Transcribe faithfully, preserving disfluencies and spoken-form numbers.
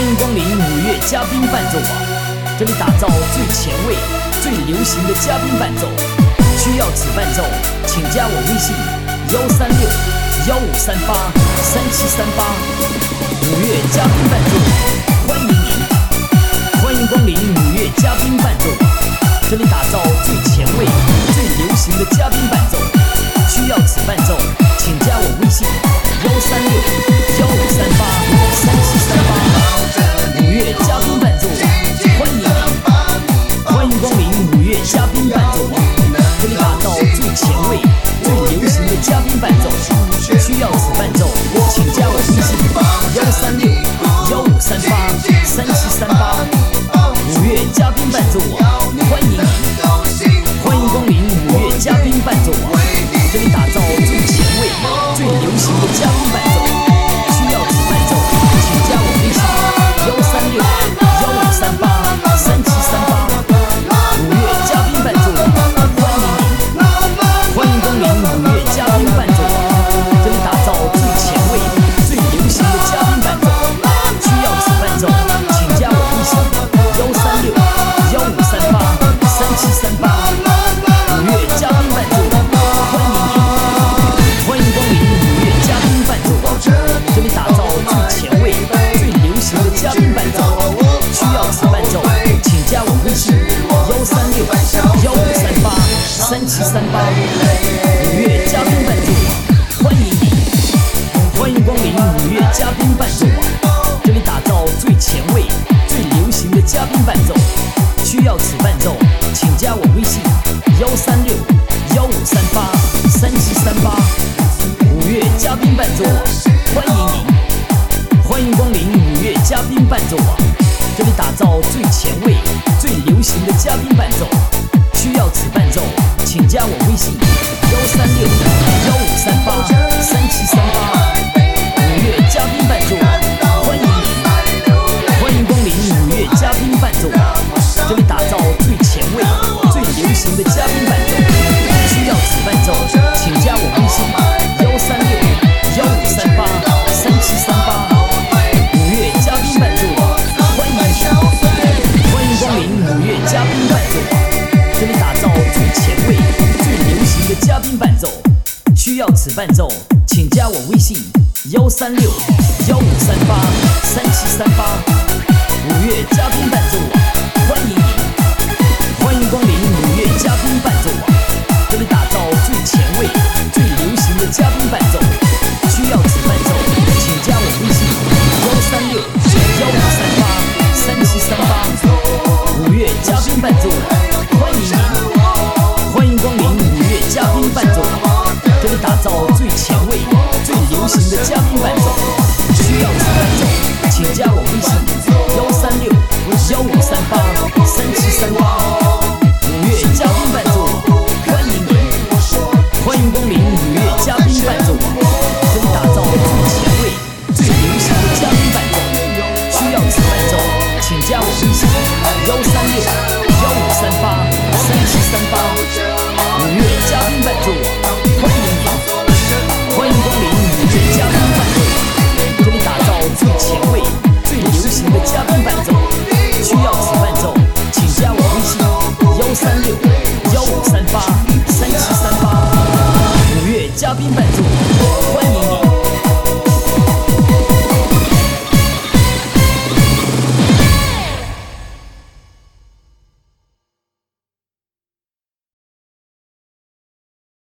欢迎光临五月嘉宾伴奏网，这里打造最前卫、最流行的嘉宾伴奏。需要此伴奏，请加我微信幺三六幺五三八三七三八。五月嘉宾伴奏，欢迎您！欢迎光临五月嘉宾伴奏网，这里打造最前卫、最流行的嘉宾伴奏。需要此伴奏，请加我微信幺三六幺五三八三七三八。五月嘉宾伴奏，欢迎您！欢迎光临五月嘉宾伴奏网，这里打造最前卫、最流行的嘉宾伴奏。需要此伴奏，请加我微信幺三六幺五三八三七三八。五月嘉宾伴奏网，欢迎您！欢迎光临五月嘉宾伴奏网，这里打造最前卫、最流行的嘉宾伴奏。需要此伴奏，请加我微信幺三六幺五三八三七三八。五月嘉宾伴奏网，欢迎您！欢迎光临五月嘉宾伴奏网，这里打造最前卫、最流行的嘉宾伴奏。需要此伴奏，请加我微信幺三六幺五三八三七三八。五月嘉宾伴奏网，欢迎您！欢迎光临五月嘉宾伴奏网，这里打造最前卫、最流行的嘉宾伴奏。需要此伴奏，请加我微信幺三六幺五三八三七三八。五月嘉宾伴奏网，欢迎您！欢迎光临五月嘉宾伴奏网，这里打造最前卫、最流行的嘉宾伴奏。需要此伴奏，请加我微信幺三六幺五三八三七三八。五月嘉宾伴奏网，欢迎您！欢迎光临五月嘉宾伴奏网，这里打造最前卫、最流行的嘉宾伴奏。需要此伴奏，请加我微信幺三六幺五三八三七三八。五月嘉宾伴奏网，欢迎您！欢迎光临五月嘉宾伴奏网，这里打造最前卫、最流行的嘉宾伴奏。需要此伴奏，请加我微信幺三六幺五三八三七三八。五月嘉宾伴奏网，欢迎您！欢迎光临五月嘉宾伴奏网，这里打造最前卫、最流行的嘉宾伴奏。需要此伴奏，请加我微信幺三六幺五三八三七三八。五月嘉宾伴奏网，欢迎您！欢迎光临五月嘉宾伴奏网，这里打造最前卫、最流行的嘉宾伴奏。需要此伴奏，请加我微信幺三六幺五三八三七三八。五月嘉宾伴奏网，欢迎您！欢迎光临五月嘉宾伴奏网，这里打造最前卫、最流行的嘉宾伴奏。需要此伴奏，请加我微信